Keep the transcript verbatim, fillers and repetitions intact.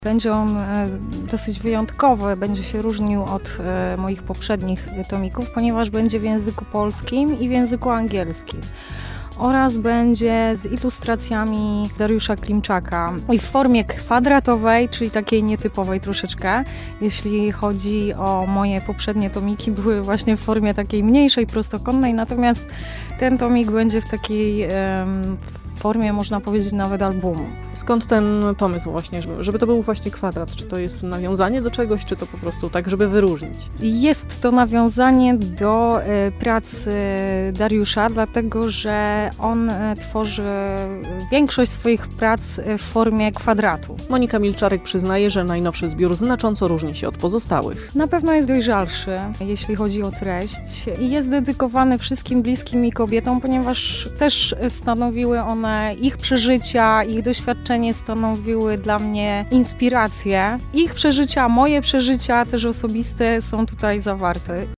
Będzie on e, dosyć wyjątkowy, będzie się różnił od e, moich poprzednich tomików, ponieważ będzie w języku polskim i w języku angielskim. Oraz będzie z ilustracjami Dariusza Klimczaka i w formie kwadratowej, czyli takiej nietypowej troszeczkę. Jeśli chodzi o moje poprzednie tomiki, były właśnie w formie takiej mniejszej, prostokątnej, natomiast ten tomik będzie w takiej em, formie, można powiedzieć, nawet albumu. Skąd ten pomysł właśnie, żeby, żeby to był właśnie kwadrat? Czy to jest nawiązanie do czegoś, czy to po prostu tak, żeby wyróżnić? Jest to nawiązanie do e, pracy Dariusza, dlatego że on e, tworzy większość swoich prac w formie kwadratu. Monika Milczarek przyznaje, że najnowszy zbiór znacząco różni się od pozostałych. Na pewno jest dojrzalszy, jeśli chodzi o treść i jest dedykowany wszystkim bliskim mi kobietom, ponieważ też stanowiły one, ich przeżycia, ich doświadczenie stanowiły dla mnie inspirację. Ich przeżycia, moje przeżycia też osobiste są tutaj zawarte.